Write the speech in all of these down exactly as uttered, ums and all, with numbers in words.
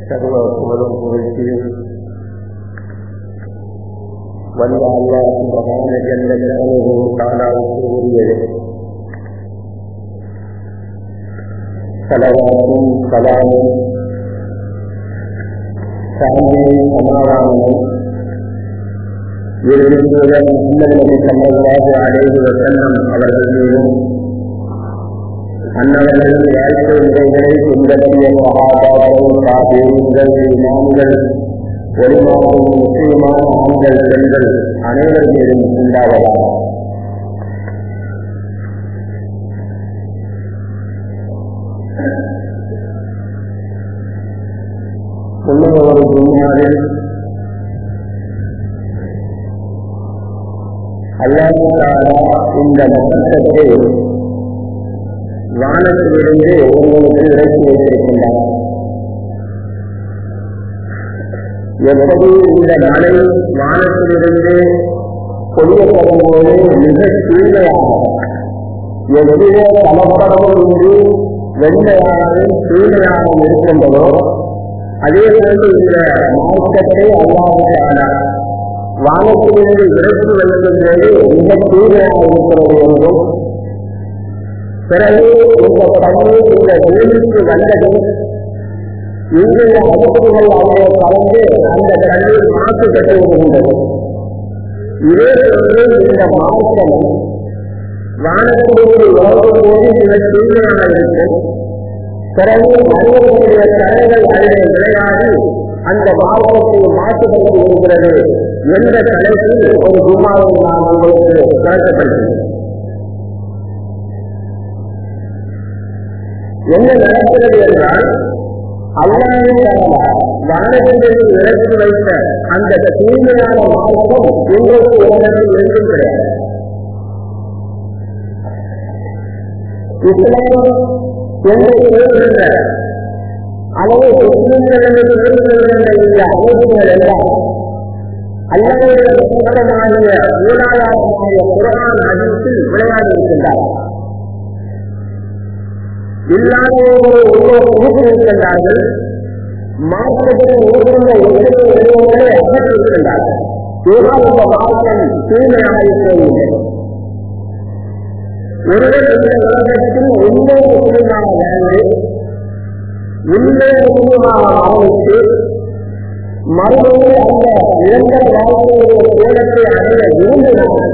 சர்வ புகழும் புகழ்ச்சியும் வல்ல அல்லாஹ் சுப்ஹானஹு ஜல்ல ஜலாலுஹு தஆலாவுக்கு உரியது. ஸலவாத்தும் ஸலாமும் சாந்தியும் சமாதானமும் இறைவனுடன் முஹம்மது ஸல்லல்லாஹு அலைஹி வஸல்லம் அவர்கள் மீதும் அன்னவர்களின் வாழ்க்கை முறைகளை பின்பற்றிய சஹாபாக்கள், தாபீன்கள், இமாம்கள், ஒலிமாவும் முஸ்லிமான ஆண்கள், பெண்கள் அனைவர் மீதும் உண்டாவதாக. முன்னொரு துன்யாவில் அல்லாஹ் தஆலா இந்த மகத்தை வானத்திலிருந்து உங்களுக்கு இறக்கி வைத்திருக்கின்றார். எப்படி இந்த மழை வானத்திலிருந்து பொழியப்படும் போது மிக தூய்மையாக, எவ்வித கலப்படமும் இன்றி வெண்மையாகவும் தூய்மையாகவும் இருக்கின்றதோ, அதே போன்று இந்த மார்க்கத்தை அல்லாஹ் தஆலா வானத்திலிருந்து இறக்கி வைக்கும் போது மிக தூய்மையாக இருக்கிறது என்றும், பிறகு இந்த தண்ணீர் இந்த பூமிக்கு வந்தது இன்றைய அமைப்புகள் அவரை கலந்து அந்த தண்ணீர் மாசுபட்டு வருகின்றது. இதே போன்று இந்த மாற்றம் வானத்திலிருந்து உலகும் போது மிக தூய்மையாக இருக்கும். பிறகு மனிதர்களுடைய தலைகள் அதிலே விளையாடி அந்த மார்க்கத்தை மாசுபட்டு வருகிறது என்ற தலைப்பில் ஒரு ஜும்மாவை நான் உங்களுக்கு கலக்கப்படுகிறேன். என்ன நடக்கிறது என்றால், அல்லாஹ் தஆலா வானத்திலிருந்து இறக்கி வைத்த அந்த தூய்மையான மார்க்கம் இன்றைக்கு உலகத்தில் எங்கும் கிடையாது. இஸ்லாம் என்று சொல்கின்ற அளவு முஸ்லிம்களிலிருந்து சொல்கின்ற இந்த அமைப்புகள் எல்லாம் அல்லாஹ்வுடைய புத்தகமாகிய மூலாதாரமாகிய குர்ஆன் ஹதீஸில் விளையாடி இருக்கின்றார்கள். இல்லாதவர்களை உள்ளே புகுத்திருக்கின்றார்கள். மார்க்கத்தில் இருக்கின்ற எத்தனை விடயங்களை அகற்றிருக்கின்றார்கள். இதனால் இந்த மார்க்கம் தூய்மையாக இருக்கவில்லை. ஒருவர் இந்த உலகத்தில் உள்ளே முஸ்லிமாக வாழ்ந்து உள்ளே முஸ்லிமாக ஆரம்பித்து மறுபடியும் அந்த இழந்த வாழ்க்கையுடைய கோலத்தை அடைய விரும்பினார்.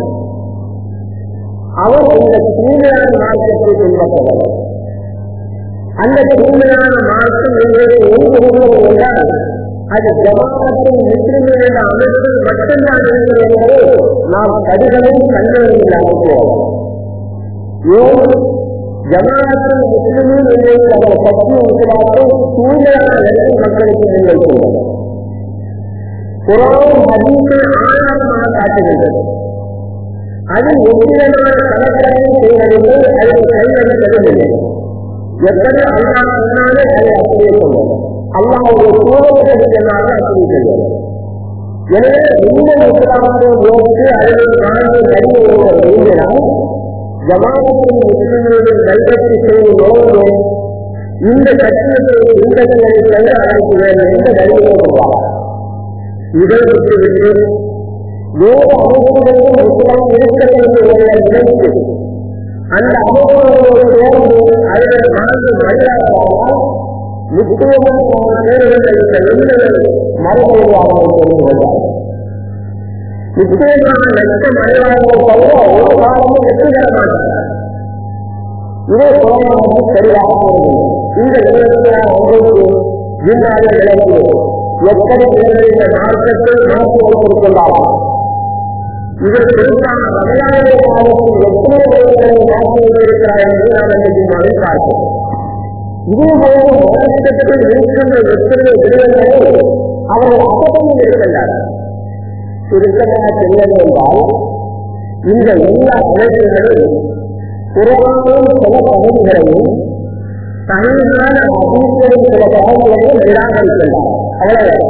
அவர் இந்த தூய்மையான மார்க்கத்தை பின்பற்றவர். அந்த தூய்மையான மார்க்கம் என்பதை ஒன்று என்றால் அது ஜமாஅத்துல் முஸ்லிமீன் என்ற அமைப்பில் மட்டும்தான் இருக்கிறது என்பதை நாம் கடுகளும் கண்டனம் இல்லாமல் போவோம். ஏன் ஜமாஅத்துல் முஸ்லிமீன் என்பதை அவர் பற்றி இருக்கிறார்கள் தூய்மையான நிலையில் மக்களுக்கு முன்வைக்கின்றனர். குர்ஆன் ஹதீஸை ஆதாரமாக காட்டுகின்றது. அதில் எவ்விதமான கலக்கரையும் செய்வதில்லை, அதில் கைவெடுப்பதில்லை. எப்படி அல்லாஹ் சொன்னாலே அதை அப்படியே சொல்லுவோம். அல்லாஹ்வுடைய சூழலுக்கு சொன்னாலே அப்படி சொல்லுவோம். எனவே இந்த இஸ்லாமுடைய நோக்கு அதில் நான்கு கைவிடுவது விரும்பினால் ஜமாஅத்துல் முஸ்லிமீன் கைப்பற்றி செய்யும் நோக்கு இந்த கட்சியத்தை இந்தங்களை தவிர அழைக்க வேண்டும் என்று வலியுறுத்துவார். இதை விட்டுவிட்டு வேறு அமைப்புகளிலும் இஸ்லாம் இருக்கிறது என்று நினைத்து அந்த அமைப்புகளோடு சேர்ந்து அதில் நான்கு மரியாதையானால் நிச்சயமாக தேர்தல் இந்த எண்ணிகள் மறுமொழியாக தெரிந்து கொண்டார். நிச்சயமான லட்ச மரியாதைகள் தவிர ஒரு காலமும் வெற்றி பெற மாட்டார். இதே குறைவாக சரியாக இந்த நிலையத்தினால் ஒன்றுக்கு ஜிம்மாவை விளக்கி எத்தனை பேர்கள் இந்த மார்க்கத்தை மாற்றி வைத்திருக்கின்றார்கள். இதற்கு எதிரான ரமலானுடைய காலத்தில் எத்தனை பேர்களை மாற்றி வைத்திருக்கிறார் என்று நாம் இந்த ஜிம்மாவை பார்க்கிறோம். இதேபோல மார்க்கத்தில் இருக்கின்ற எத்தனை விடயங்களை அவர்கள் அகப்பட்டு இருக்கின்றார்கள். சுருக்கமாக சொல்வது என்றால் இந்த எல்லா அமைப்புகளும் குர்ஆனின் சில பகுதிகளையும் சஹீஹான ஹதீஸின் சில பகுதிகளையும் நிராகரிக்கின்றனர். அவ்வளவு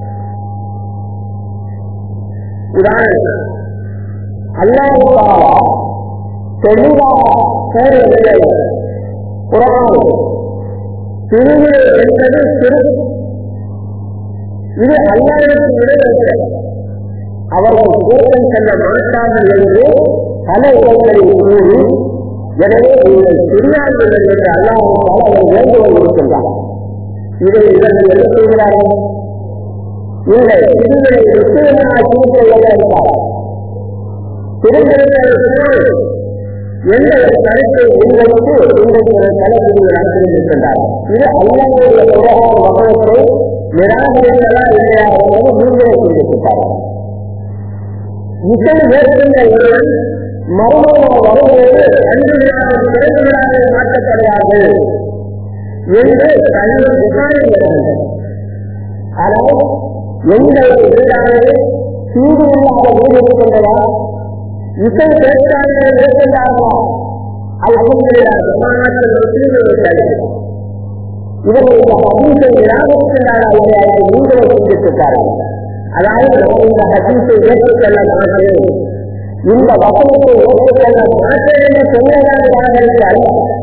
உதாரணம் அல்லாஹ் தஆலா தெளிவாக கூறுவதில்லை. குர்ஆன் திருவிழை என்பது சிறு இது அல்லாஹ்வுக்கு இடையே அவர்கள் கோபம் செல்ல மாட்டார்கள் என்று பல இடங்களில் கூறி, எனவே நீங்கள் தெரியாதவர்கள் என்று அல்லாஹ்வுக்காக அவர் வேண்டுகோள் இருக்கின்றார். இதை இவர்கள் என்ன செய்கிறார்கள்? இல்லை, திருவிழை நிச்சயமாக திருவிழை என்றார். திருவிழை எந்த ஒரு கருத்தை முன்வைத்து இன்றைக்கு ஒரு தலைப்பிரிவுகளாக தெரிந்திருக்கின்றார். இது அல்லாஹ்வுடைய உலகம் மகத்தை நிராகரிக்கிறதா இல்லையா என்பது நீங்களே தெரிவித்திருக்கிறார்கள். இசை வேறுகின்ற இவர்கள் மறுமையாக வரும்போது அன்று விழாவை பிறகு விழாவை மாற்றப்படுவார்கள் என்று தன்னை விசாரிக்கிறார்கள். ஆனால் எந்த ஒரு வீடானது தீவு இல்லாத வீடு இருக்கின்றதா, இசை பேச்சாளர்கள் இருக்கின்றார்களா, இவர்கள் இந்த ஹதீஸை நிராகரிக்கின்றாரா இல்லையா என்று நீங்களே சிந்தித்திருக்கிறார்கள். அதாவது நான் இந்த ஹதீஸை ஏற்றுக்கொள்ள மாட்டேன், இந்த வசனத்தை ஏற்றுக்கொள்ள மாட்டேன் என்று சொன்னதாக நிராகரிக்க அல்ல.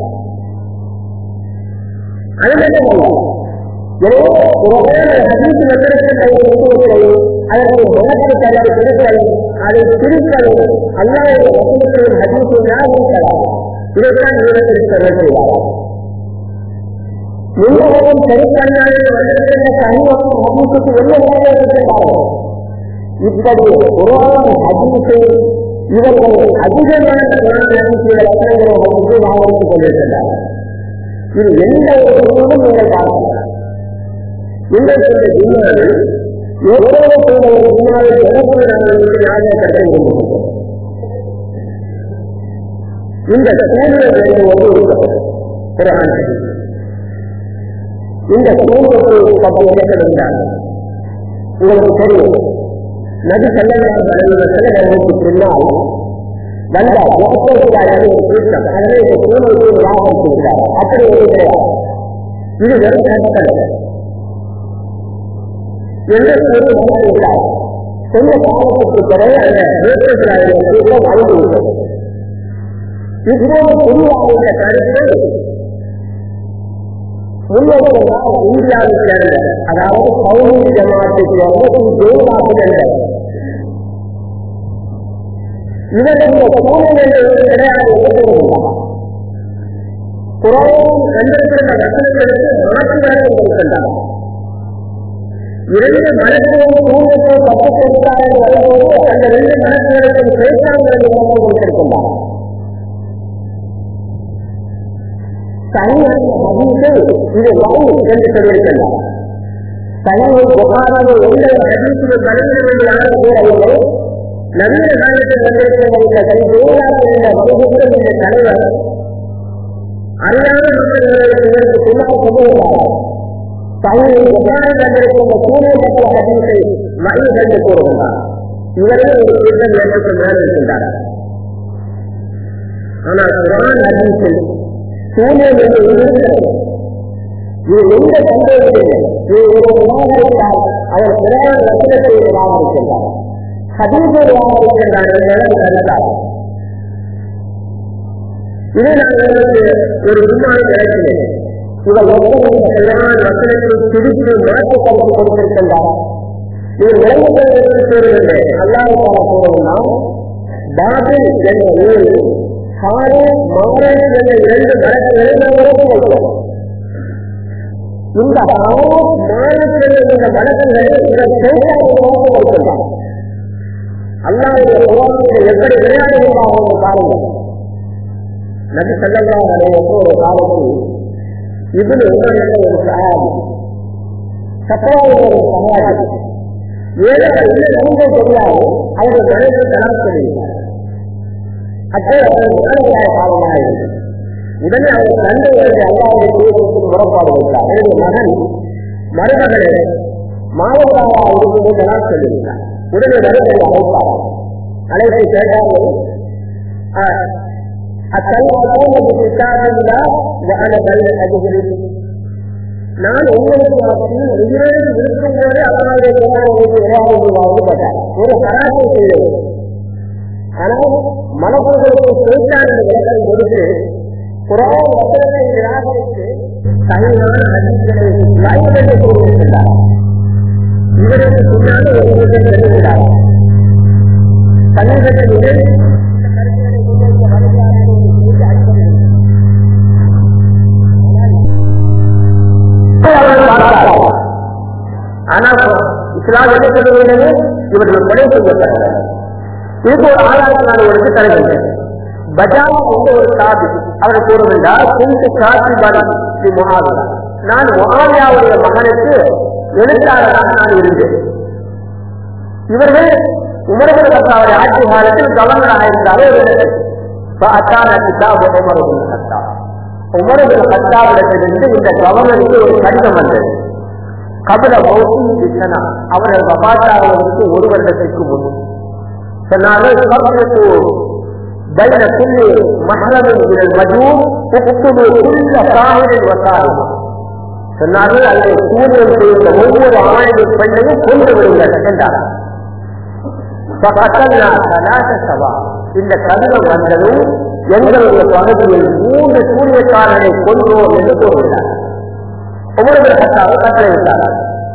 அது மட்டுமல்ல, ஹதீஸ் வந்திருக்கின்ற அதற்கு மனத்தை தனது திருத்தல், அதை திருத்தல் அல்லாஹ்வுடைய வசனத்தின் ஹதீஸை நிராகரிக்கலாம். இதைத்தான் நிறுவனத்தில் செய்வார்கள். உலகம் சரிப்பண்ணாளில் வந்திருக்கின்ற சமூகம் ஹதீஸுக்கு என்ன வேலை இருக்கிறார்கள்? இப்படி குர்ஆன் ஹதீஸை இவர்கள் அதிகமான குர்ஆன் ஹதீஸுடைய வசனங்களை வந்து நாவடித்துக் கொண்டிருக்கிறார்கள். இது எந்த ஒரு பொருளும் நீங்கள் பார்க்கலாம். இன்றைக்கு இந்த ஜிம்மாவில் எவ்வளவு கூட ஒரு ஜிம்மாவில் எதற்கு நாங்கள் ஞாபகம் கட்டை கொண்டிருக்கிறோம். இந்த சூழ்நிலை ஒன்று குர்ஆன் ஹதீஸ் இந்த சமூகத்தை பற்றி இணைக்கிறார். உங்களுக்கு தெரியும், நபி ஸல்லல்லாஹு அலைஹி வஸல்லம் பின்னால் வந்த வாக்குறுதியாளர்கள் ஒரு கூட்டம் அதனை இந்த சூழ்நிலையை நிராகரித்திருக்கிறார். அப்படி ஒரு கிடையாது, இது வெறும் கட்டளை என்று கூறியிருக்கிறார். சொந்த காலத்துக்கு பிறகு அந்த வாக்குறுதியாளர்கள் கூட்டம் அழிந்துவிட்டது. இப்போது புதிதாக இந்த கருத்து முன்னோர்களால் இந்தியாவில் சேர்ந்த, அதாவது பௌர்ணமி ஜமாத்தை சேர்ந்த தேவாசிரியர்கள் இவர்கள் சூழ்நிலையில் கிடையாது எடுத்துக்கொண்டார். குர்ஆனில் கண்டிருக்கின்ற வசனங்களுக்கு மாற்று விளக்கம் கொடுக்கின்றார். இரண்டு மனசுகளும் சூழ்நிலை கற்றுக் கொடுத்தார் என்று வரும்போது அந்த ரெண்டு மனசுகளுக்கும் பேசாமல் விளக்கம் கொடுத்திருக்கின்றார். தனியான ஹதீஸை இது வாங்கி என்று சொல்லியிருக்கிறார். தனியை புகாராக எந்த ஹதீஸில் தலைவர்களாக கூறவில்லை. நவீன காலத்தில் வந்திருக்கிற இந்த வகுப்புகள் இந்த தலைவர் அறியாத மக்களுக்கு பின்னால் சொல்லுகிறார். தனியை புகாரில் வந்திருக்கிற சூழ்நிலை ஹதீஸை வாங்கி என்று கூறுகிறார். இவர்கள் ஒரு திட்டம் என்று மேல் இருக்கின்றார். ஆனால் குர்ஆன் ஹதீஸில் சூழ்நிலை இருக்கிறது. இது எந்த சந்தேகத்தில்லை. இது ஒரு நிராகரித்தால் அவர் குர்ஆன் வசனத்தை நிராகரிக்கின்றார், ஹதீஸை நிராகரிக்கின்றார் என்பதை கருத்தார். இதை நான் ஒரு விமானி கிடைக்கிறேன். இவர் குர்ஆன் வசனத்தை பிடித்து மாற்றி கருத்து கொடுத்திருக்கின்றார். இவர் விளங்குகிறது கூறுகின்றேன். அல்லாஹ் கூறுவதுனா பாபில் என்ற ஊரில் காரே மாரே என்ற இரண்டு மரங்களை வைத்தோம். இந்த இந்த மரங்களை வைக்கின்றார். அல்லாஹ்வுடைய குர்ஆனில் எப்படி விளையாடுகிறார்கள் பாருங்கள். நபி ஸல்லல்லாஹு அலைஹி வஸல்லம் ஒரு காலத்தில் இப்னு உமர் என்ற ஒரு சஹாபி, சஃப்ரான் ஒரு சஹாபி, ஏழை நன்மை தெரியாது அவர்கள் மனைவி தலாக் சொல்லியிருந்தார். உடனே அவர் தந்தை அல்லாஹ்வுடைய தூதருக்கு முறைப்பாடு வைத்தார். என்னுடைய மகன் மருமகளை மாவட்டாரா இருக்கும்போது தலாக் சொல்லியிருந்தார். உடனே மருமகளை அழைத்தார். அழைத்து கேட்டார்கள், நான் உங்களுக்கு உயிரோடு இருக்கும்போது அவருடைய விளையாடுவதாக கேட்டார். ஒரு சராசரி செய்தது. ஆனால் மனப்பொருளுக்கு பேச்சான விளக்கம் கொடுத்து குர்ஆன் வசனத்தை நிராகரித்து தனியான ஹதீஸ்களை வாய்வதை கூறியிருக்கின்றார். இதை உடனே இவர்கள் கொலை செய்யப்பட்டார்கள். இதுக்கு ஒரு ஆதாரத்தை நான் உங்களுக்கு தருகின்றேன். பஜாஜ் என்ற ஒரு சாதி அவர் கூறுகின்றார், நான் முஆவியாவுடைய மகனுக்கு எழுத்தாளராக நான் இருந்தேன். இவர்கள் உமர் இப்னு கத்தாப் ஆட்சி காலத்தில் கவர்னராக இருந்தார்கள். உமர் இப்னு கத்தாபிடத்திலிருந்து இந்த கவர்னருக்கு ஒரு கடிதம் வந்தது. கபல மௌத்தி அவர்கள் வபாத்தாவதற்கு ஒரு வருடத்திற்கு முன் சொன்னார்கள், بين كل محرم من المجوم اكتبوا كل صاحب وصاحب சொன்னார்கள், அதை சூரியன் செய்த ஒவ்வொரு ஆணையின் பெண்ணையும் கொண்டு விடுங்கள் என்றார். இந்த கடிதம் வந்ததும் எங்களுடைய பகுதியில் மூன்று சூரியக்காரனை கொன்றோம் என்று கூறுகிறார். ஒவ்வொரு கட்டாவை கட்டளையிட்டார்.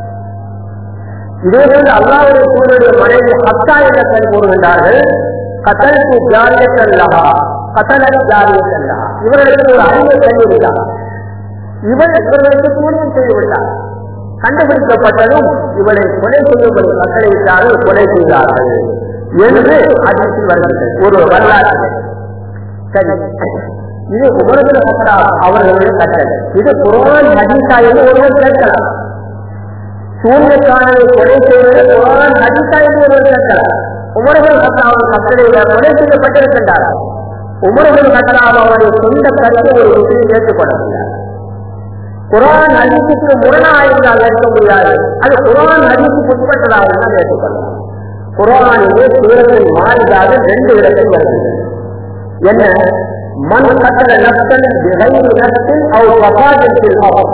இதே போன்று அல்லாஹ்வுடைய தூதருடைய மனைவி ஹத்தா என்ற பெண் கூறுகின்றார்கள், கத்தலுக்கு ஜாரியத்தல்லா கத்தலன் ஜாரியத்தல்லா இவர்களுக்கு ஒரு அறிவை கண்டுவிட்டார். இவள் இவர்களுக்கு சூரியன் செய்துவிட்டார். கண்டுபிடிக்கப்பட்டதும் இவளை கொலை செய்யும்படி கட்டளையிட்டார்கள், கொலை செய்தார்கள் என்று அதிர்ச்சி வருகிறது ஒரு வரலாற்று. சரி, இது உமர் இப்னு கத்தாப் அவர்களுடைய கட்டளை. இது குர்ஆன் ஹதீஸா என்று ஒருவர் கேட்கலாம். சூரியக்காரனை கொலை செய்வது குர்ஆன் ஹதீஸா என்று ஒருவர் கேட்கலாம். உமர் இப்னு கத்தாப் கட்டளையில கொலை செய்யப்பட்டிருக்கின்றார்கள். உமர் இப்னு கத்தாப் அவருடைய சொந்த கருத்தை ஒரு முஸ்லிம் ஏற்றுக்கொள்ள முடியாது. குர்ஆன் ஹதீஸுக்கு முரணாக இருந்தால் ஏற்க முடியாது. அது குர்ஆன் ஹதீஸுக்கு உட்பட்டதாக இருந்தால் ஏற்றுக்கொள்ளலாம். குர்ஆனிலே சூரத்துல் மாஇதாக ரெண்டு இடத்தில் வருகிறது. என்ன? மன் கத்தல நஃப்ஸன் பிகைரி நஃப்ஸின் அவ் ஃபஸாதின் ஃபில் அர்த்,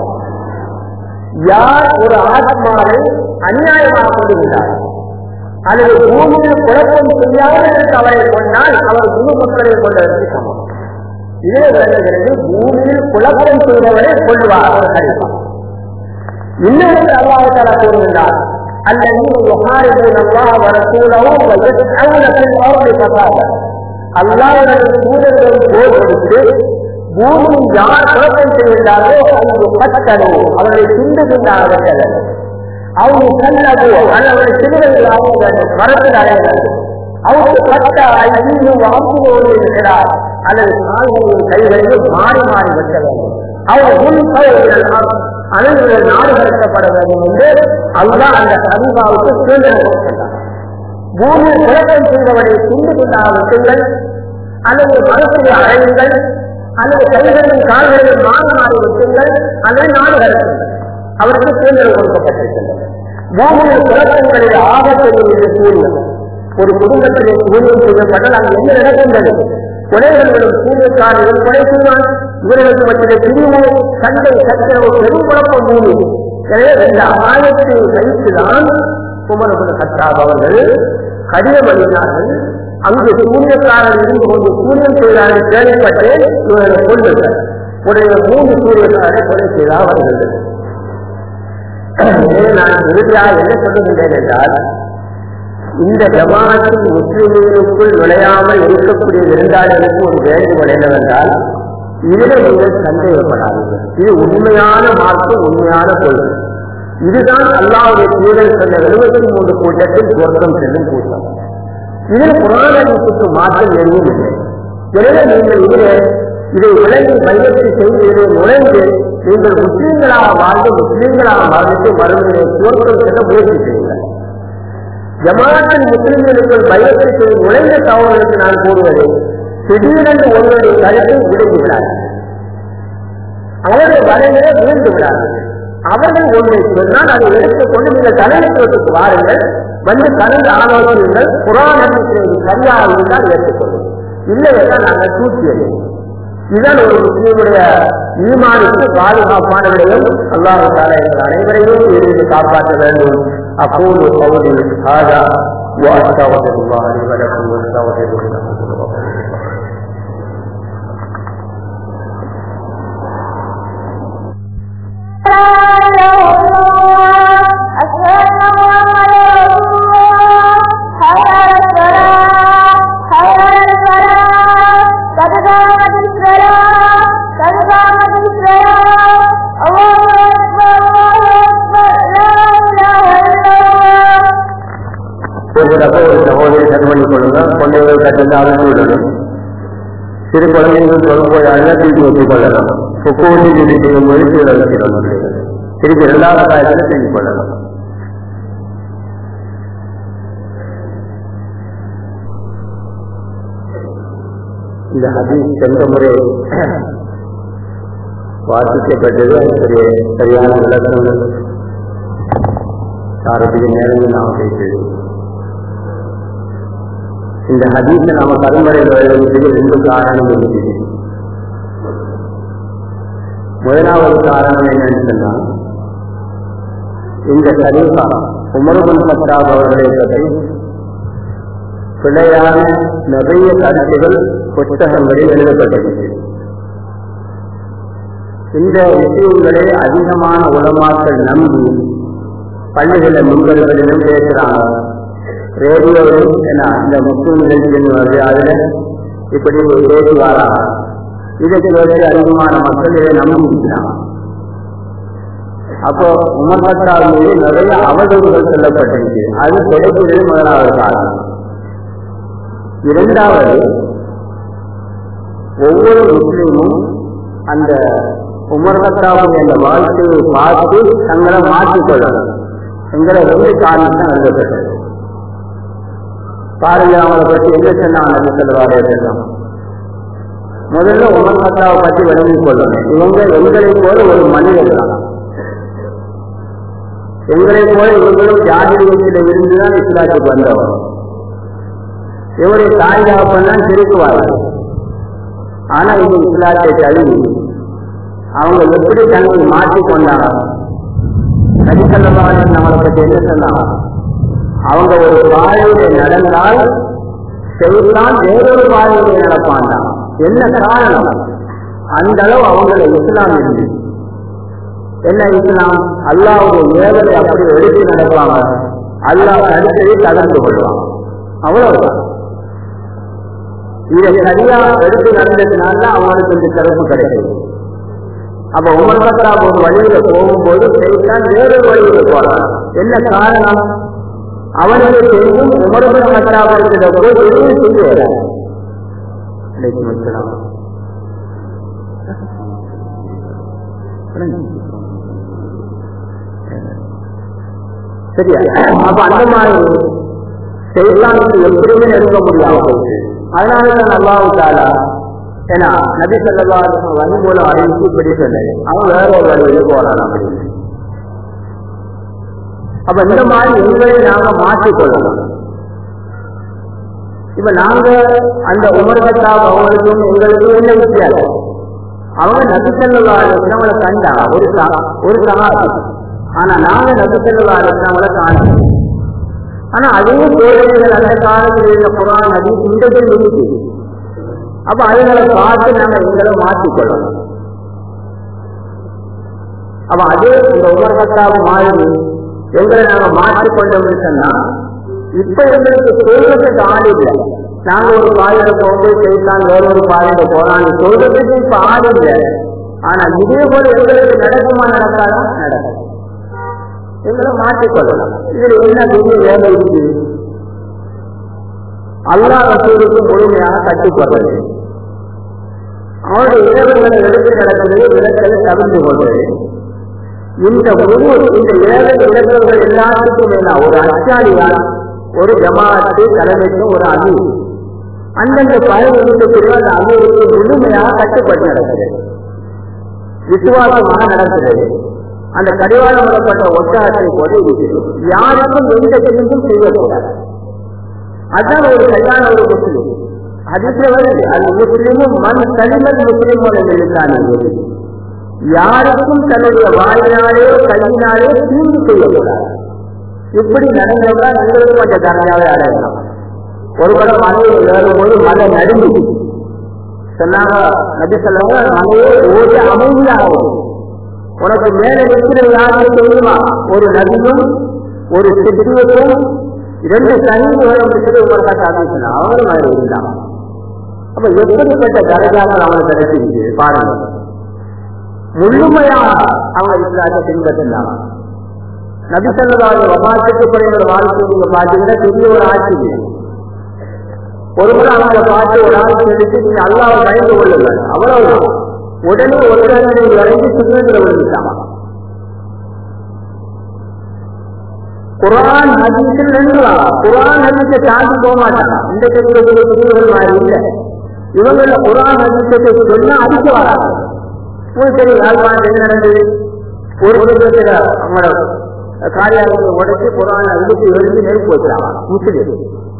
யார் ஒரு ஆத்மாவை அநியாயமாக கொண்டுவிட்டார் அல்லது பூமியில் குழப்பம் செய்யாமல் அவரை கொண்டால் அவர் முழு மக்களை கொண்டதற்கு சமம். இதே விளங்குகிறது, பூமியில் குழப்பம் செய்தவரை கொள்வார் அவர் கழிப்பார். இன்னொரு அல்லாஹ் தஆலா கூறுகின்றார், அல்லதீன யுஹாரிபூன அல்லாஹ வ ரசூலஹு வ யஸ்அஊன ஃபில் அர்தி ஃபஸாதா, அல்லாஹ்வுடைய தூதர்கள் போர் கொடுத்து பூமியில் யார் குழப்பம் செய்கின்றாரோ அவங்க கட்டளோ அவர்களை துண்டு துண்டாக அவங்க கல்லவோ அல்லவரை சிறுவர்களாக மரத்தில் அடைய வேண்டும். அவங்க கட்ட ஐநூறு வாக்குவோடு இருக்கிறார் அல்லது கால்களின் கைகளில் மாறி மாறி வைக்க வேண்டும். அவர் முன் அனைவர்கள் நாடு கடத்தப்பட வேண்டும் என்று அல்லாஹ் அந்த கலிமாவுக்கு சுதந்திரம் கொடுக்கின்றார். பூமியில் குழப்பம் செய்தவரை துண்டு துண்டாக வைக்குங்கள் அல்லது மரத்தில் அடையுங்கள் அல்லது கைகளின் கால்களில் மாறி மாறி வைக்குங்கள் அல்லது நாடு கடத்துங்கள். அவருக்கு சுதந்திரம் கொடுக்கப்பட்டிருக்கின்றது. பூமியில் குழப்பங்களில் ஆபத்தில் சூரியன் ஒரு குடும்பத்திலே சூரியன் செய்யப்பட்டால் அங்கு என்ன நடக்கின்றது? கொலைகளும் சூரியக்காரர்கள் கொலை செய்வான். இவர்களுக்கு மற்ற பிரிவு சண்டை சச்சரவு பெரும் குழப்பம் பூமி. எனவே இந்த ஆயத்தை வைத்துதான் உமர் இப்னு கத்தாப் அவர்கள் கடிதம் எழுதினார்கள். அங்கு சூரியக்காரர் இருந்து கொண்டு சூரியன் செய்தார்கள் கேள்விப்பட்டு இவர்களை கொள்ளுங்கள். உடைய மூன்று சூரியக்காரரை கொலை செய்தால் வருகிறது. நான் இறுதியாக என்ன சொல்லுகின்றேன் என்றால், இந்த ஜமாஅத்தின் முஸ்லிம்களுக்குள் நுழையாமல் இருக்கக்கூடிய விருந்தாளர்களுக்கு ஒரு வேண்டுகோள் என்னவென்றால், இதில் நீங்கள் சந்தேகப்படாதீர்கள். இது உண்மையான மார்க்கம், உண்மையான கொள்கை. இதுதான் அல்லாஹ்வுடைய தூதர் சொன்ன எழுபத்தி மூன்று கூட்டத்தில் சொர்க்கம் செல்லும் கூட்டம். இதில் குர்ஆன் ஹதீஸுக்கு மாற்றம் எதுவும் இல்லை. எனவே நீங்கள் இதிலே இதை விளங்கி பையத்தை செய்து இதை நுழைந்து நீங்கள் முஸ்லீம்களாக வாழ்ந்து முஸ்லீம்களாக வாழ்ந்து மறுமையை சொர்க்கம் செல்ல முயற்சி செய்யுங்கள். ஜமாஅத்தின் முஸ்லிம்களுக்குள் பையத்தை செய்து நுழைந்த தவறுகளுக்கு நான் கூறுவது, திடீரென்று ஒருவருடைய கருத்தை விடுந்து விடாது, அவருடைய வரையிலே வீழ்ந்து விடாது. அவர்கள் ஒன்றை சொன்னால் அதை எடுத்துக்கொண்டு நீங்கள் தலைமைத்துவத்துக்கு வாருங்கள், வந்து கலந்து ஆலோசியுங்கள். குர்ஆன் ஹதீஸை சரியாக இருந்தால் ஏற்றுக்கொள்ளும், இல்லை என்றால் நாங்கள் தூக்கியது. இதுதான் ஒரு முஸ்லீமுடைய ஈமானுக்கு பாதுகாப்பான விடயம். அல்லாஹ் தஆலா எங்கள் அனைவரையும் இருந்து காப்பாற்ற வேண்டும். அகூலு கௌலி ஹாதா வ அஸ்தக்ஃபிருல்லாஹ லி வ லக்கும் வ அஸ்தக்ஃபிருல்லாஹ். எல்லாரும் சொல்லணும். சிறு குழந்தைகள் சொல்லும்போது அதெல்லாம் திருப்பி ஒட்டிக் கொள்ளலாம். சொக்கோட்டி நீதி செய்யும் போது கீழே வைக்கிறோம். திருப்பி இரண்டாவது காலத்தில் செஞ்சு கொள்ளலாம். இந்த ஹதீஸ் சென்ற முறை வாசிக்கப்பட்டது. அதற்கு சரியான விளக்கங்கள் சாரத்துக்கு நேரங்கள் நாம் பேசுவது. இந்த ஹதீஸை நாம கருமுறையில் எழுதுவதற்கு ரெண்டு காரணம் இருக்குது. முதலாவது காரணம் என்னன்னு சொன்னா, இந்த கலீஃபா உமர் இப்னு கத்தாப் அவர்களை பற்றி பிழையான நிறைய கருத்துகள் புத்தகங்களில் எழுதப்பட்டிருக்கு. இந்த விஷயங்களே அதிகமான உலமாக்கள் நம்பி பள்ளிகளை முன்வருவதிலும் பேசுறாங்க. ரேடியோவில் இந்த முஸ்லிம் நிகழ்ச்சிகள் அதுல இப்படி பேசி வராங்க. இதற்கு வேறு அதிகமான மக்கள் இதை நம்பி இருக்கிறாங்க. அப்போ உமர் கத்தாப் மீது நிறைய அவதூறுகள் சொல்லப்பட்டிருக்கு. அது கிடைக்கிறது முதலாவது காரணம். இரண்டாவது, ஒவ்வொரு முஸ்லீமும் அந்த உமர் கத்தாபுடைய அந்த வாழ்க்கையை பார்த்து தங்களை மாற்றிக்கொள்ளணும் என்கிற ரெண்டு காரணம் தான் எழுதப்பட்டது. பாருங்க, அவங்களை பற்றி என்ன சொன்னாங்க நபி ஸல்லல்லாஹு அலைஹி வஸல்லம். முதல்ல உமர் கத்தாவை பற்றி விளங்கிக் கொள்ளணும். இவங்க எங்களை போல ஒரு மனிதர் தான். எங்களை போல இவங்களும் ஜாஹிலியத்தில் இருந்துதான் இஸ்லாத்துக்கு வந்தவர். இவருடைய தாய் தகப்பன் திருக்குவார்கள். ஆனா இது இஸ்லாத்தை தழுவி அவங்க எப்படி தன்னை மாற்றிக்கொண்டாங்க. நபி ஸல்லல்லாஹு அலைஹி வஸல்லம் நம்மளை பற்றி என்ன சொன்னாங்க? அவங்க ஒரு பாதையில நடந்தால் செய்தான் வேறொரு பாதையில நடப்பாங்க. என்ன காரணம்? அந்த அளவு அவங்களை இஸ்லாம் இருந்து என்ன இஸ்லாம்? அல்லாஹ்வுடைய ஏவலை அப்படி எடுத்து நடப்பாங்க. அல்லாஹ் அடுத்ததை தகர்ந்து கொள்வாங்க. அவ்வளவுதான். இதை சரியா எடுத்து நடந்ததுனால அவங்களுக்கு கொஞ்சம் சிறப்பு கிடைக்கும். அப்ப உமர் கத்தாப் ஒரு வழியில போகும்போது செய்தான் வேறொரு வழியில போறான். என்ன காரணம்? அவனுக்கு தெரியும் உமர் கத்தாப் இருக்கிற போது எதுவும் செய்ய சரியா? அப்ப அந்த மாதிரி செய்தானுக்கு எப்படியுமே எடுக்க முடியாது. அதனாலதான் அல்லாஹ் தஆலா ஏன்னா நபி ஸல்லல்லாஹு அலைஹி வஸல்லம் வழி போல அறிவிச்சு இப்படி சொன்னாரு. அவன் வேற ஒரு வழியில போறான் அப்படின்னு. அப்ப இந்த மாதிரி எங்களை நாங்க மாற்றிக்கொள்ளலாம். இப்ப நாங்க அந்த உமர் கத்தாப் அவங்களுக்கும் எங்களுக்கும் என்ன வித்தியாசம்? அவங்க நபி ஸல்லல்லாஹு அலைஹி வஸல்லம் அவங்களை கண்டா ஒரு ஒரு சஹாபி. ஆனா நாங்க நபி ஸல்லல்லாஹு அலைஹி வஸல்லம் அவங்களை காணோம். ஆனா அதே கோயில்கள் அந்த காலத்தில் இருந்த குர்ஆன் ஹதீஸ் இன்றைக்கு இருக்கு. அப்ப அதுகளை பார்த்து நாங்க எங்களை மாற்றிக்கொள்ளணும். அப்ப அதே இந்த உமர் கத்தாப் மாதிரி எங்களை நாங்க மாற்றிக்கொண்டோம்னு சொன்னா இப்ப எங்களுக்கு சொல்றதுக்கு ஆள் இல்லை. நாங்க ஒரு பாதையில போகும்போது செய்தான் வேற ஒரு பாதையில போறான்னு சொல்றதுக்கு இப்ப ஆள் இல்லை. ஆனா இதே போல எங்களுக்கு நடக்குமா நடக்காதான் நடக்கும். எங்களை மாற்றிக்கொள்ளலாம். இதுல என்ன பெரிய வேலை இருக்கு? அல்லாஹ் ரசூலுக்கு முழுமையாக கட்டுப்படுறது, அவருடைய ஏவல்களை எடுத்து நடக்கிறது, விளக்கலை தவிர்த்து கொள்வது. இந்த முழு இந்த ஏவல் விளக்கங்கள் எல்லாத்துக்கும் மேல ஒரு அச்சாரியால் ஒரு ஜமாஅத்து தலைமைக்கும் ஒரு அமீர் அந்தந்த பயணத்துக்கு அந்த அமீருக்கு முழுமையாக கட்டுப்பட்டு நடக்கிறது, விசுவாசமாக நடக்கிறது. அந்த கடிவாளம் விடப்பட்ட ஒட்டகத்தை போல இருக்கிறது. யாருக்கும் எந்த தீங்கும் செய்யக்கூடாது. அதுதான் ஒரு சரியான ஒரு முஸ்லிம். அதுக்கு வருது அது முஸ்லிமும் மண் களிமண் முஸ்லிம் இருக்கான யாருக்கும் தன்னுடைய வாயினாலே கையினாலே தீங்கு செய்யக்கூடாது. இப்படி நடந்தவங்க எங்களுக்கு கொஞ்சம் தரஞ்சாவே அடையலாம். ஒருவரை மலையை ஏறும்போது மலை நடுங்கி சொன்னாங்க, நபி சொல்லுவாங்க மலையே ஓடி அமைதியாகும். உனக்கு மேல இருக்கிறது யாருன்னு தெரியுமா? ஒரு நதியும் ஒரு சித்தியத்தும் இரண்டு சனிகளும் சாதிச்சுனா அவரும் மாதிரி இருந்தாங்க. அப்ப எப்படிப்பட்ட தரஜாக்கள் அவனுக்கு கிடைச்சிருக்கு பாருங்க. முழுமையா அவங்க இஸ்லாத்தை பின்பற்றினாங்க. நபி ஸல்லல்லாஹு அலைஹி வஸல்லம் வபாத்துக்கு பிறகு வாழ்க்கை நீங்க பாத்தீங்கன்னா பெரிய ஒரு ஆட்சி. ஒரு முறை அவங்களை பார்த்து ஒரு ஆள் சொல்லிட்டு நீங்க அல்லாஹ்வை பயந்து கொள்ளுங்கள், அவ்வளவுதான். உடனே ஒரு வரைந்து சுதந்திரம் விழுந்துட்டாங்க. குர்ஆன் ஹதீஸில் நின்றுலாம், குர்ஆன் ஹதீஸை தாண்டி போக மாட்டாங்க. இந்த கட்சிகளுடைய பிரிவுகள் மாதிரி இல்லை. இவங்கள குர்ஆன் ஹதீஸை சொன்னா அடிக்க வராங்க. உங்களுக்கு தெரியும் யாழ்ப்பாணம் என்ன நடந்தது? ஒரு குடும்பத்தில் அவங்களோட காரியாலயத்தை உடைச்சு குர்ஆன் அழுத்தி எழுதி நெருப்பு வச்சுறாங்க. முஸ்லிம்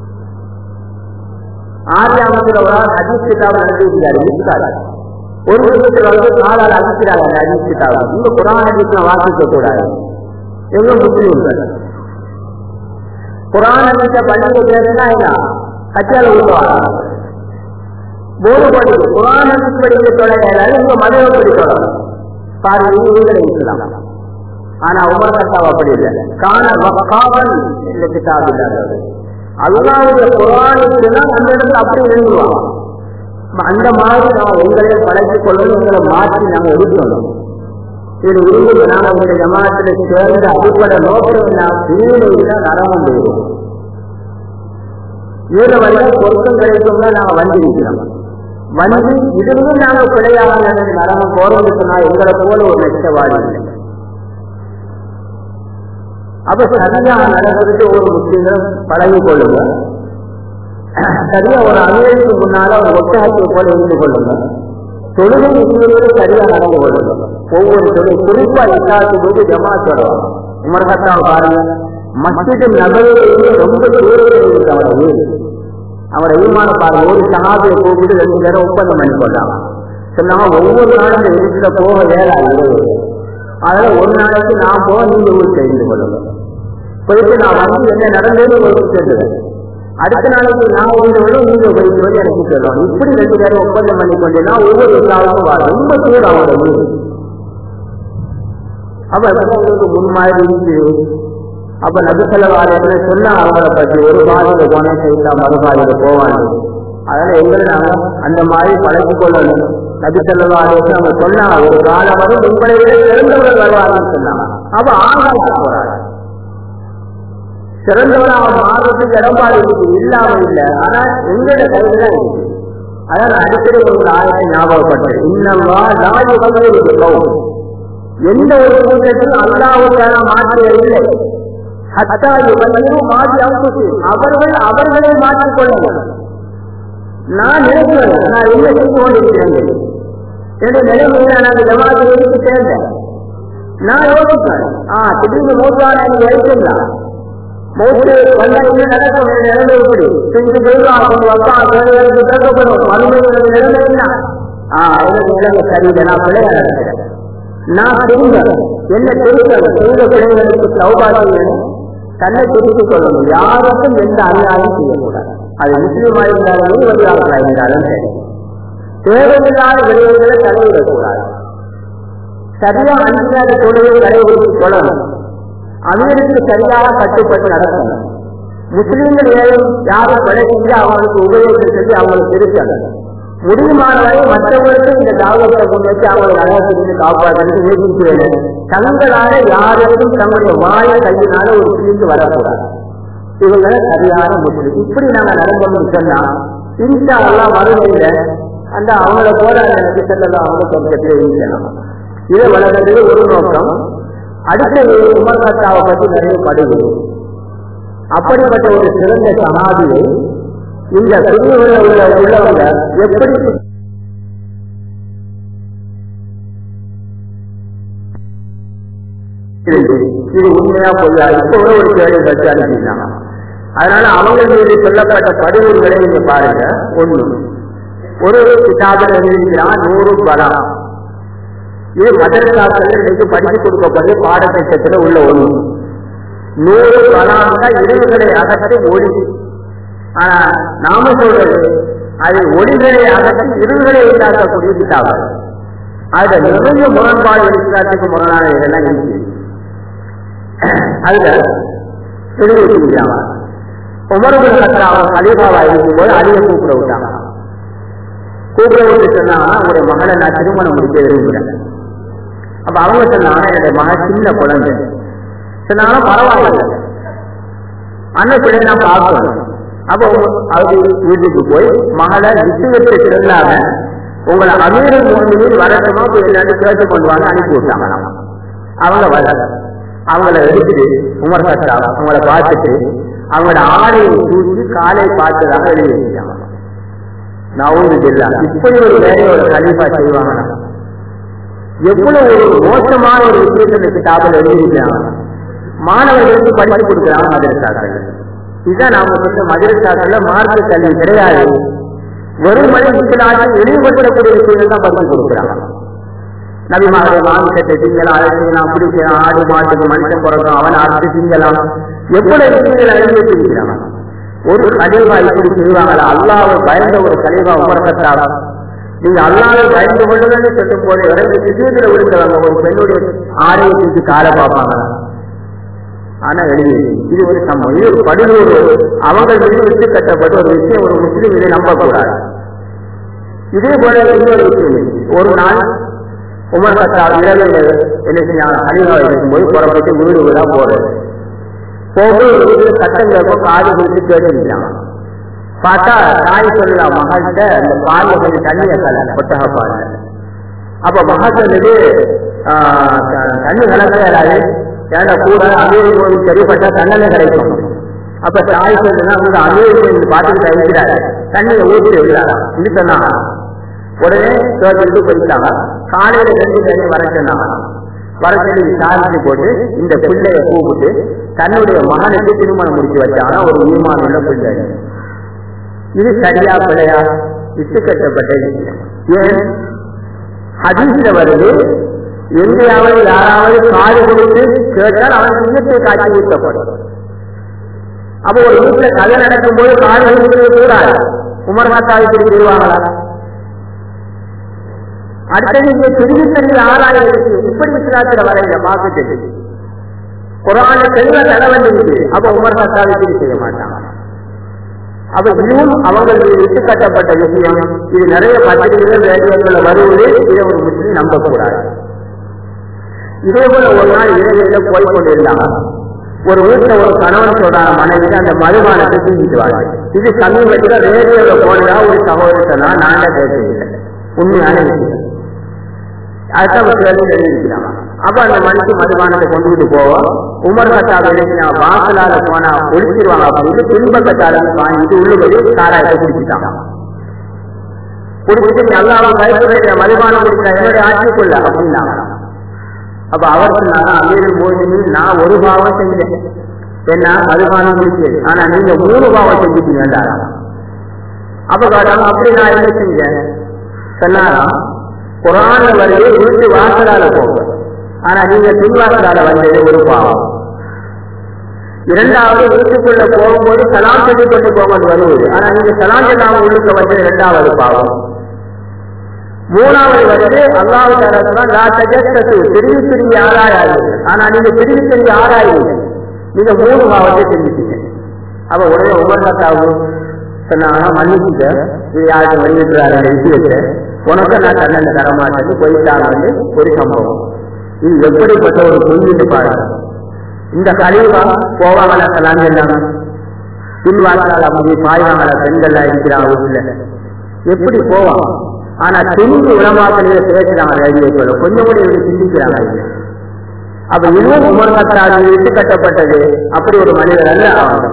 ஆரியாமத்தில் ஒரு ஆள் ஹதீஸ் கிதாபை நடத்திருக்காரு, இருக்காரு. ஒரு குடும்பத்தில் வந்து காலால் அடிக்கிறாங்க அந்த ஹதீஸ் கிதாபை. இந்த குர்ஆன் ஹதீஸ்ல வாசிக்க கூடாது. எங்க முஸ்லிம்கள் குர்ஆன் ஹதீஸை பள்ளியில கேட்டா என்ன கட்சியால உருவாங்க. போது படி குர்ஆன் ஹதீஸ் படிக்க தொடங்காது, உங்க மதவை படி தொடங்கும். பாருங்க, ஆனா உமர் கத்தாவ் அப்படி இல்லை. காண வக்காவன் இந்த கிதாப் இல்லாதது. அல்லாஹ்வுடைய குர்ஆன் இருக்குன்னா அந்த இடத்துல அப்படி எழுதுவாங்க. அந்த மாதிரி நாம் எங்களையும் பழக்கிக் கொள்ளணும், எங்களை மாற்றி நாங்கள் எடுக்கணும். இது உருவ நாங்கள் உங்களுடைய ஜமாத்தில் சேர்ந்த அடிப்படை நோக்கம் நாம் பிரிவினையில நரம்பம் போயிடும். ஏழு வரைக்கும் பொருத்தம் கிடைக்கும்னா நாங்கள் வந்திருக்கிறோம். வந்து இதுவும் நாங்கள் பிழையாக நரம்பம் போறது சொன்னா எங்களை போல ஒரு நஷ்டவாதி இல்லை. அப்ப சரியாக நடக்கிறதுக்கு ஒரு முஸ்லீம்களும் பழகி கொள்ளுங்க. சரியா ஒரு அமீருக்கு முன்னால ஒரு ஒட்டகத்தை போல இருந்து கொள்ளுங்க. தொழுகை முஸ்லீம்களும் சரியா நடந்து கொள்ளுங்க. ஒவ்வொரு தொழில் குறிப்பா இல்லாத போது ஜமாத் வருவாங்க. உமர் கத்தாவை பாருங்க, மஸ்ஜிது நபவியிலிருந்து ரொம்ப தூரத்தில் இருக்கு அவரை வீடு. அவரை ஈமான பாருங்க, ஒரு சஹாபியை கூப்பிட்டு ரெண்டு பேரும் ஒப்பந்தம் பண்ணி கொண்டாங்க. சொன்னாங்க ஒவ்வொரு நாளும் இந்த வீட்டுல போக வேலை. அதனால ஒரு நாளைக்கு நான் போக நீங்க ஊர் தெரிந்து கொள்ளுங்க. போயிட்டு நான் வந்து என்ன நடந்தது உங்களுக்கு சொல்லுவேன். அடுத்த நாளைக்கு நான் வீடு விட நீங்க போயிட்டு வந்து எனக்கு சொல்லணும். இப்படி ரெண்டு பேரும் ஒப்பந்தம் பண்ணி கொண்டேன்னா ஒவ்வொரு நாளுக்கும் வர ரொம்ப தூரம் அவங்க வீடு. அப்ப உங்களுக்கு முன்மாதிரி இருக்கு. அப்ப நபிசல்லல்லாஹு சொன்னா அவங்களை பற்றி ஒரு பாதியில போனா செய்தா மறுபாதியில போவாங்க. அதனால எங்களை நாங்க அந்த மாதிரி பழக்கிக் கொள்ளணும். நபிசல்லல்லாஹு அவங்க சொன்னாங்க ஒரு காலம் வரும் உங்களை விட சிறந்தவர்கள் வருவாங்கன்னு சொன்னாங்க. அப்ப ஆகாசம் போறாங்க. சிறந்தவராக மாறுறதுக்கு இடம்பாடு இருக்கு, இல்லாம இல்லை. ஆனா எங்களோட கையில இருக்கு. அதான் அடிக்கடி ஒரு ஆயத்தை ஞாபகப்பட்டது. இன்னமா நாய் வகையில் எந்த ஒரு கூட்டத்திலும் அல்லாஹ்வுக்கான மாற்றியது இல்லை. ஹத்தா இவரையும் மாற்றி அவுத்து அவர்கள் அவர்களை மாற்றிக் கொள்ளுங்கள். நான் நினைக்கிறேன் நான் என்ன செய்து கொண்டிருக்கிறேன் என்னுடைய நிலைமையில நான் ஜமாத்துக்கு சேர்ந்தேன். நான் யோசிப்பேன், ஆஹ் திடீர்னு மூத்தான எனக்கு வைத்திருந்தான் மூத்து வந்தா என்ன நடக்கும் நிலைமை எப்படி செஞ்சு போயிடும் திறக்கப்படும் மறுமையோட நிலைமை என்ன? ஆஹ் எனக்கு நிலைமை சரியில்லை, நான் பிள்ளையா நடக்கிறேன். நான் திரும்ப என்ன திருத்தல் செய்த பிள்ளைகளுக்கு சௌபாகியம் தன்னை திருத்திக் கொள்ளணும். யாருக்கும் எந்த அநியாயம் செய்யக்கூடாது. அது முஸ்லீமா இருந்தாலும் வெளியாளர்களாக இருந்தாலும் சரி. தேவையில்லாத விளைவுகளை தலையிடக்கூடாது. சரியா அஞ்சாத தொழிலை கடைபிடித்துக் கொள்ளணும். அமீருக்கு சரியாக கட்டுப்பட்டு நடக்கணும். முஸ்லீம்கள் ஏதும் யாரும் கொலை செஞ்சு அவங்களுக்கு உபயோகம் செஞ்சு அவங்களுக்கு இருக்கணும். முடியுமான வரை மற்றவர்களுக்கு இந்த தாவத்தை கொண்டு வச்சு அவங்களை நலத்திற்கு காப்பாற்று முயற்சிக்கிறேன். தங்களால யாருக்கும் தங்களுடைய வாயை கையினால ஒரு தீர்ந்து வரக்கூடாது. இவங்களை சரியான முஸ்லீம் இப்படி நாங்க நடந்தோம்னு சொன்னா இன்ஷா அல்லாஹ் மறுமையில அந்த அவங்கள போல அந்த செல்லலாம் அவங்க சொந்தத்திலே இருக்கணும். இதை வளர்ந்தது ஒரு நோக்கம். அடுத்தது உமர் கத்தாவை பற்றி நிறைய படுகிறது. அப்படிப்பட்ட ஒரு சிறந்த சமாதியை இந்த பிரிவுகளில் உள்ள உள்ளவங்க எப்படி இது உண்மையா பொய்யா இப்ப ஒரு கேள்வி வச்சு அனுப்பினாங்க. அதனால அவங்க மீது சொல்லப்பட்ட பதிவுகளை நீங்க பாருங்க. ஒண்ணு, ஒரு கிதாபில் எழுதிக்கிறான் நூறு பலா. இது மதரசாக்கள் இன்னைக்கு படித்து கொடுக்கக்கூடிய பாடத்திட்டத்தில் உள்ள ஒண்ணு. நூறு பலாங்க இருவுகளை அகற்றி ஒளி. ஆனா நாம சொல்றது அது ஒளிகளை அகற்றி இருவுகளை உண்டாக்கக்கூடிய கிதாபு. அதுல நிறைய முரண்பாடு வெளிக்காட்டுக்கு முரணான இதெல்லாம் இருக்கு. அதுல தெரிவிக்கிறாங்க உமருடைய கத்தராக கலீஃபாவா இருக்கும்போது அலியை கூப்பிட விட்டாங்க. கூப்பிட விட்டு சொன்னாங்கன்னா அவருடைய மகளை நான் திருமணம் முடிக்க விரும்புகிறேன். அப்ப அவங்க சொன்னாங்க என்னுடைய மகள் சின்ன குழந்தை. சொன்னாலும் பரவாயில்ல அண்ணன் பிள்ளை நான் பார்க்கணும். அப்போ அது வீட்டுக்கு போய் மகளை விட்டு விட்டு இருந்தாங்க, உங்களை அமீரல் மோமினின் வரட்டுமா போய் எல்லாரும் கேட்டு கொண்டு வாங்க அனுப்பி விட்டாங்க. அவங்க வர அவங்கள எடுத்துட்டு உமர் கத்தாப் அவங்கள பார்த்துட்டு அவங்களோட ஆடையை தூக்கி காலை பார்த்ததாக எழுதி வச்சுட்டாங்க. நவுது பில்லா, இப்படி ஒரு வேலையை ஒரு கலீஃபா செய்வாங்க. எவ்வளவு ஒரு மோசமான ஒரு விஷயத்தை கிதாபில் எழுதியிருக்காங்க. மாணவர்களுக்கு படித்து கொடுக்கிறாங்க மதரசாக்கள். இதுதான் நாம சொன்ன மதரசாக்கள்ல மார்க்க கல்வி கிடையாது. வெறும் மனை இஸ்லாத்தை இழிவுபடுத்தக்கூடிய விஷயங்கள் தான் படித்து கொடுக்குறாங்க. நபிமாவுடைய மாமிசத்தை திங்கலாம், அதை செய்யலாம், பிடிக்கலாம், ஆடு மாட்டுக்கு மனுஷன் பிறக்கும், அவனை அறுத்து திங்கலாம், எவ்வளவு விஷயங்களை எழுதி வச்சிருக்கிறாங்க. ஒரு கலீஃபா இப்படி செய்வாங்களா? அல்லாஹ்வை பயந்த ஒரு கலீஃபா உமர் கத்தாப். நீங்க அல்லாஹ்வை பயந்து கொள்ளுங்கன்னு சொல்லும் போது இறந்து விஷயத்துல விழுந்தவங்க ஒரு பெண்ணுடைய ஆடையை தூக்கி காலை பார்ப்பாங்க. ஆனா எழுதி இது ஒரு சம்பவம், இது ஒரு படுகொலை, அவங்க மீது விட்டு கட்டப்பட்ட ஒரு விஷயம். ஒரு முஸ்லீம் இதை நம்பக்கூடாது. இதே போல இன்னொரு விஷயம், ஒரு நாள் உமர் கத்தாப் இரவு என்ன செய்யாங்க, கலீஃபா இருக்கும்போது புறப்பட்டு வீடு வீடா போறது. போகும்போது வீட்டுல சட்டம் கேட்கும், காது குறித்து கேட்டுருக்காங்க. பார்த்தா தாய் சொல்லா மகள்கிட்ட அந்த பால்ல கொஞ்சம் தண்ணியை கல கொட்டக பால். அப்ப மகள் சொல்லுது, தண்ணி கலக்கிறாரு, ஏன்னா கூட அமீர் சரிப்பட்டா தண்டனை கிடைக்கும். அப்ப தாய் சொல்லுன்னா அவங்க அமீர் பாட்டுக்கு இருக்கிறாரு, தண்ணியை ஊற்றி எழுதாரா இது சொன்னாங்க. உடனே கேட்டு போயிட்டாங்க. காலையில ரெண்டு பேரையும் வர சொன்னாங்க. வர சொல்லி விசாரிச்சு போட்டு இந்த பிள்ளைய கூப்பிட்டு தன்னுடைய மகனுக்கு திருமணம் முடிச்சு வச்சாங்கன்னா ஒரு ஈமானுள்ள பிள்ளை. இது சரியா பிள்ளையா? இட்டு கட்டப்பட்ட விஷயம். ஏன் ஹதீஸ்ல வருது, எங்கேயாவது யாராவது காது கொடுத்து கேட்டால் அவன் நிஜத்தை காட்சி ஊட்டப்படும். அப்போ ஒரு வீட்டுல கதை நடக்கும் போது காது கொடுத்து கூடாது. உமர் கத்தாப் இப்படி செய்வாங்களா? அடுத்தது இங்கே பெரிய பெரிய ஆராயம் இருக்கு. இப்படி இஸ்லாத்துல வரையில பார்த்துட்டு குர்ஆன்ல தெளிவா தலைவந்திருக்கு. அப்ப உமர் கத்தாப் இப்படி செய்ய மாட்டாங்க. அப்ப இதுவும் அவங்களுக்கு விட்டு கட்டப்பட்ட விஷயம். இது நிறைய பத்திரிகைகள் ரேடியோக்கள் வருவது, இதை ஒரு முஸ்லீம் நம்பக்கூடாது. இதே போல ஒரு நாள் இரவில போய் கொண்டிருந்தாங்க. ஒரு வீட்டுல ஒரு கணவன் சொல்றாங்க மனைவிக்கு அந்த மதுபானத்தை தூக்கிட்டு வாங்க. இது சமீபத்தில் ரேடியோல போனதா ஒரு சகோதரனா நாங்க கேட்கவில்லை, உண்மையான விஷயம். அதுதான் தெரிவிக்கிறாங்க. அப்ப அந்த மனுக்கு மதுபானத்தை கொண்டுகிட்டு போவோம். உமர் கத்தாப் எழுதினா வாசலால போனா ஒழிச்சிருவாங்க அப்படின்னு பின்பக்கத்தால வாங்கிட்டு உள்ளுபடி சாராயத்தை குடிச்சுட்டாங்க. குடிச்சிட்டு நல்லாவும் பயப்படுற மதுபானம் குடிச்சா என்னுடைய ஆட்சிக்குள்ள அப்படின்னாங்க. அப்ப அவர் சொன்னாங்க, அமீர் மோதினில் நான் ஒரு பாவம் செஞ்சேன், என்ன மதுபானம் குடிச்சு, ஆனா நீங்க மூணு பாவம் செஞ்சுட்டீங்க வேண்டாம். அப்ப காட்டாங்க, அப்படி நான் என்ன செஞ்சேன் சொன்னாராம், குர்ஆன்ல வருது வீட்டு வாசலால போங்க, ஆனா நீங்க பின்வாசலால வந்தது ஒரு பாவம். இரண்டாவது வீட்டுக்குள்ள போகும்போது சலாம் சொல்லி கொண்டு போக வருவது, ஆனா நீங்க சலாம் சொல்லாம உள்ளுக்க வந்தது இரண்டாவது பாவம். மூணாவது வந்து அல்லாஹ் தஆலா சொன்னா திரும்பி திரும்பி ஆராயாது, ஆனா நீங்க திரும்பி திரும்பி ஆராயுங்க, நீங்க மூணு பாவத்தை செஞ்சுட்டீங்க. அப்ப உடனே உமர் கத்தாப் சொன்னாங்க, மன்னிச்சுக்க, இது யாருக்கு வெளியிடுறாரு விஷயத்தை உனக்கு நான் தண்டனை தரமாட்டேன்னு போயிட்டாங்க. ஒரு சம்பவம். இது எப்படிப்பட்ட ஒரு பொய்யிட்டு பாருங்க. இந்த கலீஃபா போவாங்களா சலாம் சொன்னாங்க, பின்வாசலால் அப்படி பாய்வாங்களா பெண்கள்லாம் இருக்கிறாங்க வீட்டுல, எப்படி போவாங்க? ஆனா தெரிஞ்சு உலமாக்களில பேசுறாங்க ரேடியோக்களை, கொஞ்சம் கூட இவங்க சிந்திக்கிறாங்க. அப்ப இன்னும் உமர் கத்தாப் விட்டு கட்டப்பட்டது அப்படி ஒரு மனிதர் அல்ல அவங்க.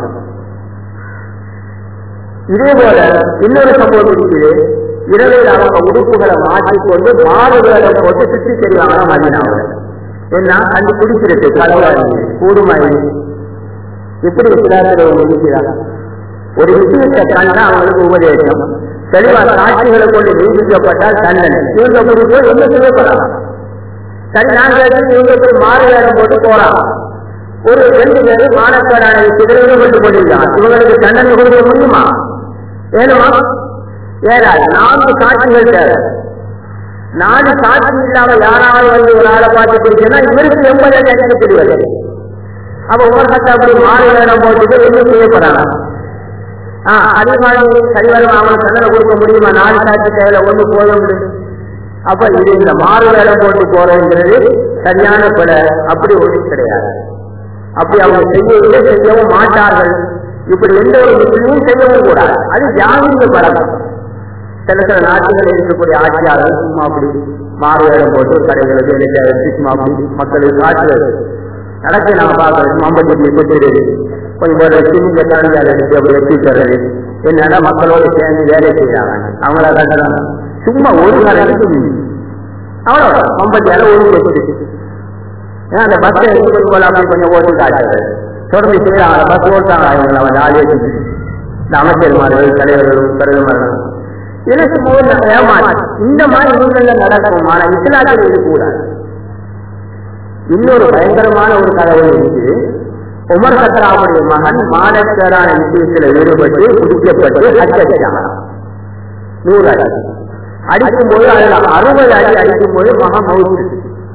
இதே போல இன்னொரு சம்பவம் இருக்குது. இரவில் அவங்க உடுப்புகளை மாற்றிக்கொண்டு மாறு வேடம் போட்டு சுற்றி தெரிவாங்க மதினாவில். என்ன அஞ்சு குடிக்கிறது கலவாரி கூடுமாயி எப்படி விசாரத்தில் முடிக்கிறாங்க. ஒரு விஷயத்தை கண்டா அவங்களுக்கு உபதேசம், தெளிவா சாட்சிகளை கொண்டு நிரூபிக்கப்பட்டால் தண்டனை. இவங்க குறிப்போ என்ன செய்யப்படலாம்? சரி, நாங்கள் இவங்க போய் மாறு வேடம் போட்டு போறாங்க. ஒரு ரெண்டு பேரும் மானக்காரான விஷயத்தில் ஈடுபட்டு கொண்டிருக்காங்க. இவங்களுக்கு தண்டனை கொடுக்க முடியுமா? வேணுமா? ஏறாது. நான்கு சாட்சிகள் தேவை. நாலு சாட்சி இல்லாம யாராவது வந்து ஒரு ஆளை பார்த்து பிடிச்சா இவருக்கு எண்பது அடி அடிக்கப்படுவது. அப்ப உமர் கத்தாப் அப்படி மாறு வேடம் போட்டுட்டு என்ன செய்யப்படாது? ஆஹ் அதே மாதிரி சரிவரம் அவங்களுக்கு தண்டனை கொடுக்க முடியுமா? நாலு சாட்சி தேவை, ஒண்ணு போத முடியும். அப்ப இது இந்த மாறு வேடம் போட்டு போறதுங்கிறது சரியான பிழை. அப்படி ஒன்றும் கிடையாது. அப்படி அவங்க செய்யவே செய்யவும் மாட்டார்கள். இப்படி எந்த ஒரு முஸ்லீமும் செய்யவும் கூடாது. அது ஜாகிரிய பழக்கம். சில சில நாட்டுகள் இருக்கக்கூடிய ஆட்சியாளர்கள் சும்மா அப்படி மாறு வேடம் போட்டு கடைகளுக்கு சும்மா அப்படி மக்களுக்கு காட்டுறது நடத்தி நாங்கள் பார்க்கறது. மம்பட்டி கொட்டிடு கொஞ்சம் பேர் சிங்க கலந்தால் எடுத்து அப்படி வச்சு தர்றது என்னன்னா மக்களோடு சேர்ந்து வேலை செய்யறாங்க. அவங்கள கட்டலாம் சும்மா ஒரு கடைக்கு அவ்வளோ மம்பட்டியால ஒரு வச்சு ஏன்னா அந்த பஸ்ஸை எடுத்து போல அப்படி கொஞ்சம் ஓட்டு காட்டுறது தொடர்ந்து செய்யறாங்க. பஸ் ஓட்டாங்க அவங்க அவன் ஆலோசி இந்த அமைச்சர்மார்கள் தலைவர்களும் பிரதமர்களும் இதெல்லாம் ஏமாற்று இந்த மாதிரி இவங்கள நடக்கும். ஆனா இஸ்லாத்தில் இது கூடாது. இன்னொரு பயங்கரமான ஒரு கதவு இருக்கு. உமர் கத்ராவுடைய மகன் மானக்கேடான விஷயத்துல ஈடுபட்டு பிடிக்கப்பட்டு அச்சடிச்சாங்க. நூறு அடி அடிக்கும் போது அதுல அறுபது அடி அடிக்கும் போது மகன் மவுத்து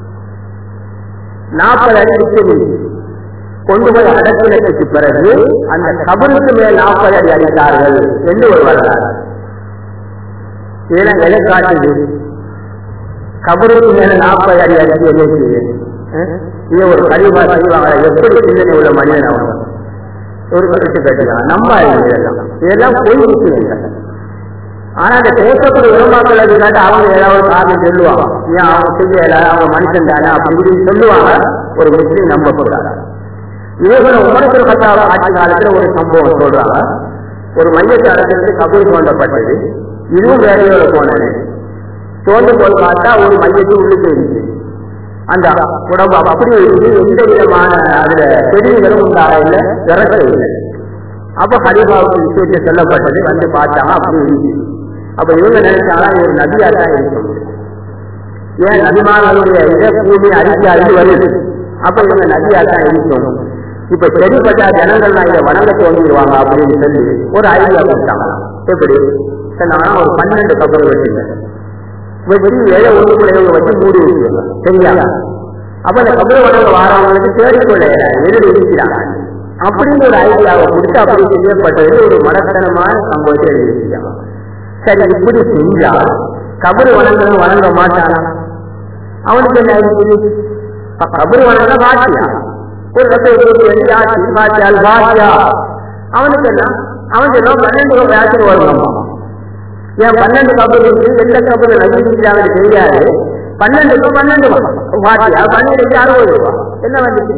நாற்பது அடி நிச்சயம் கொண்டு போய் அடக்கினத்துக்கு பிறகு அந்த கபருக்கு மேல் நாற்பது அடி அடித்தார்கள் என்று ஒரு வரலாறு. இதெல்லாம் எதை காட்டுது? கபருக்கு மேல நாற்பது அடி அடிச்சு என்ன செய்யுது? இதை ஒரு கழிவா செய்வாங்க. எப்படி சிந்தனை உள்ள மனிதன் அவங்க ஒரு கருத்து கட்டுறாங்க. நம்ம இதெல்லாம் இதெல்லாம் பொய் விஷயங்கள். ஆனா அந்த பேசக்கூடிய உருவாக்கள் அதுக்காட்டு அவங்க ஏதாவது காரணம் சொல்லுவாங்க. ஏன் அவங்க செய்யல அவங்க மனுஷன் தானே அப்படின்னு சொல்லுவாங்க. ஒரு முஸ்லீம் நம்ப போறாங்க. இதே போல உமரத்துல கத்தாவ ஆட்சி காலத்துல ஒரு சம்பவம் சொல்றாங்க. ஒரு மையக்காலத்திலிருந்து கபூர் தோண்டப்பட்டது. இதுவும் வேலையோட போனது. தோண்டு போய் பார்த்தா ஒரு மையத்தை உள்ளுக்கு இருந்துச்சு. அந்த உடம்பு அப்படி இருந்து எந்த விதமான அதுல செடிகளும் உண்டாக இல்லை, விரட்ட இல்லை. அப்ப ஹரிபாவுக்கு விஷயத்தை சொல்லப்பட்டது. வந்து பார்த்தாங்க அப்படி இருந்துச்சு. அப்ப இவங்க நினைச்சாங்க ஒரு நதியா தான் இருக்கும். ஏன் நதிமார்களுடைய இதை பூமி அரிசி அரிசி வருது. அப்ப இவங்க நதியா தான் இருக்கும். இப்ப செடிப்பட்ட ஜனங்கள்லாம் இதை வணங்க தோன்றிடுவாங்க அப்படின்னு சொல்லி ஒரு ஐடியா கொடுத்தாங்க. எப்படி சொன்னாங்கன்னா ஒரு பன்னெண்டு கப்பல் வச்சுங்க வச்சு ஏழை ஒன்றுக்குள்ள வச்சு மூடி வச்சுருவாங்க. சரியா? அப்ப அந்த கப்பல் வணங்க வாரவங்களுக்கு தேடிக்கொள்ள எழுதி இருக்கிறாங்க அப்படின்னு ஒரு ஐடியாவை கொடுத்து அப்படி செய்யப்பட்டது ஒரு மடத்தனமான சம்பவத்தை எழுதி வச்சுட்டாங்க. சரி, இப்படி செஞ்சா கபரு வணங்க வணங்க மாட்டானா? அவனுக்கு என்ன ஆயிடுச்சு? கபரு வணங்க பாட்டியா ஒரு கப்பல் ஆட்சி பாட்டியால் பாட்டியா அவனுக்கு என்ன? அவன் எல்லாம் பன்னெண்டு ஆட்சி வருவாங்க. ஏன் பன்னெண்டு கபல் இருக்கு? எந்த கபல் நம்பிக்கையாக தெரியாது. பன்னெண்டுக்கு பன்னெண்டு பாட்டியா பன்னெண்டுக்கு அறுபது ரூபா என்ன வந்துச்சு?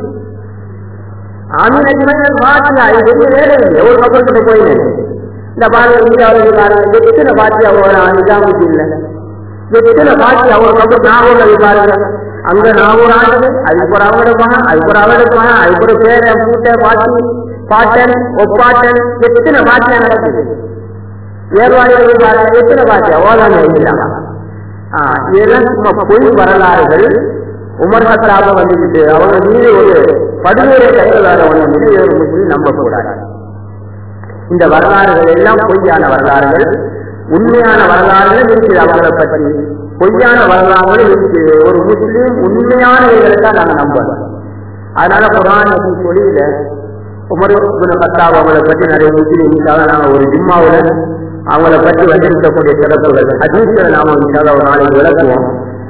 ஆமீன் பாட்டியா இது பெரிய வேலை இல்லை. ஒரு கபல் கிட்ட போயிடுது. இந்த பாருங்க இந்தியாவில் பாருங்க எத்தனை பாட்டியா நிஜாமுக்கு இல்லை, எத்தனை பாட்டியா ஒரு கபல் நாகூர் பாருங்க. அங்க நாகூர் ஆனது அதுக்கு ஒரு அவன் எடுப்பாங்க, அதுக்கு ஒரு அவன் எடுப்பாங்க, அதுக்கு ஒரு பேர பூட்ட பாட்டி பாட்டன் ஒப்பாட்டன் எத்தனை பாட்டியா நடக்குது. ஏர்வாடிகள் பாருங்க எத்தனை பாட்டியா ஓதாங்க எழுதிட்டாங்க. ஆஹ் இதெல்லாம் சும்மா பொய் வரலாறுகள். உமர் கத்ராப வந்துக்கிட்டு அவங்க மீது ஒரு படுகொலை கைகளாக ஒன்று மீது ஒரு முஸ்லீம் நம்ப கூடாது. இந்த வரலாறுகள் எல்லாம் பொய்யான வரலாறுகள். உண்மையான வரலாறுகள் இருக்குது. அவங்களை பற்றி பொய்யான வரலாறுகள் இருக்குது. ஒரு முஸ்லீம் உண்மையானவைகளைத்தான் நாங்கள் நம்பணும். அதனால குர்ஆன் சொல்லியில உமர் இப்னு கத்தாப் அவங்களை பற்றி நிறைய முஸ்லீம்காக நாங்கள் ஒரு ஜும்மாவில் அவங்கள பற்றி வந்திருக்கக்கூடிய சிறப்புகள் ஹதீஸ்களை நாம இன்ஷால்லா ஒரு நாளைக்கு விளக்குவோம்.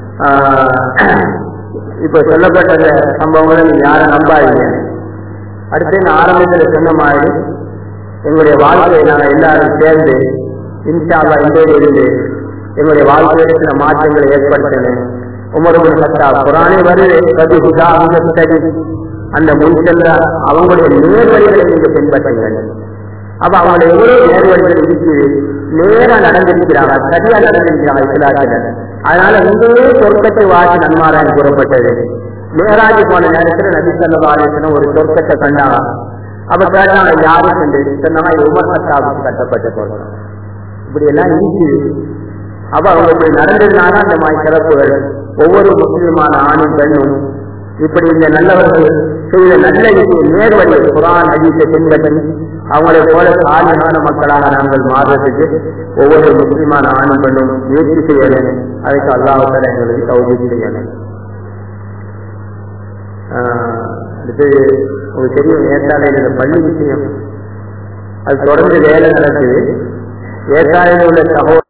இப்ப சொல்லப்பட்ட சம்பவங்களை நீங்க யாரும் நம்பாதீங்க. அடுத்து நான் ஆரம்பத்தில் சொன்ன மாதிரி எங்களுடைய வாழ்க்கையை நாங்கள் எல்லாரும் சேர்ந்து இன்ஷால்லா இன்றையில இருந்து எங்களுடைய வாழ்க்கையில சில மாற்றங்களை ஏற்படுத்தணும். உமர் இப்னு கத்தாப் குர்ஆனே வருது கதிஹுதா அங்கத்தடி அந்த முன்செல்ல அவங்களுடைய நேர்வழிகளை நீங்க பின்பற்றுங்கள். அப்ப அவங்களை எவ்வளவு நேர்வழிகள் இருக்குது, நேரா நடந்திருக்கிறாங்க, சரியா நடந்திருக்கிறாங்க இஸ்லாத்துல. அதனால இங்கேயே சொர்க்கத்தை வாசி நன்மாராயன் கூறப்பட்டது. மேராஜ் போன நேரத்துல நபி ஸல்லல்லாஹு அலைஹி வஸல்லம் ஒரு சொர்க்கத்தை கண்டாங்க. அப்ப கேட்டாங்க யாரு கண்டு சொன்னாங்க உமர் கத்தாபுக்கு கட்டப்பட்ட சொர்க்கம். இப்படி எல்லாம் இருக்குது. அப்ப அவங்க இப்படி நடந்திருந்தாங்க. அந்த மாதிரி சிறப்புகள் ஒவ்வொரு முஸ்லிமான ஆணும் பெண்ணும் இப்படி இந்த நல்லவர்கள் செய்த நல்ல நேர்வழி குர்ஆன் ஹதீஸை பின்பற்றி அவங்களை போல சாலிஹான மக்களாக நாங்கள் மாறுறதுக்கு ஒவ்வொரு முஸ்லிமான ஆணும் பெண்ணும் முயற்சி செய்யணும். அதுக்கு அல்லாஹ் தஆலா எங்களுக்கு தௌஃபீக் செய்யணும். அடுத்து ஒரு பெரிய ஏற்காலையில் பள்ளி விஷயம் அது தொடர்ந்து வேலை நடக்குது. ஏற்காலையில் உள்ள சகோதர